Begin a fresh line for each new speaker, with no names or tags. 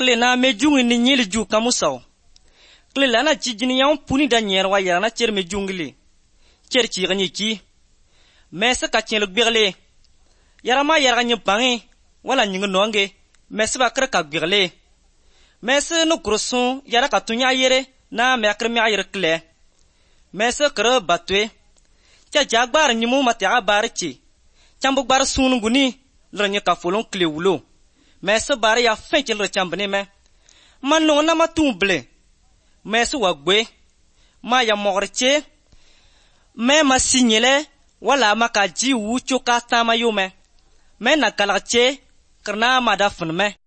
kle na mejungi ni nyili ju kamusao. Kle la na jijini yaun puni da nyerwa ya na cher mejungili. Cher chigani ki. Mese ka chen lugbigle. Yarama yarga nyipangi wala nyingi nonge. Mese ba kre ka gbigle. Mese no kroson yara ka tunya yere na me akre mi ayere kle. Mese kre batwe. Cha jagbar nyimu mate abar chi. Chambu bar sunu guni lanye ka folon kle wulo. Mese bar ya fenchel re chambne me. Manno na matumble. Mese wagwe. Ma ya mogreche. Me ma signele wala ma ka ji wu choka tama yume. Me na kalakche karna ma da funme.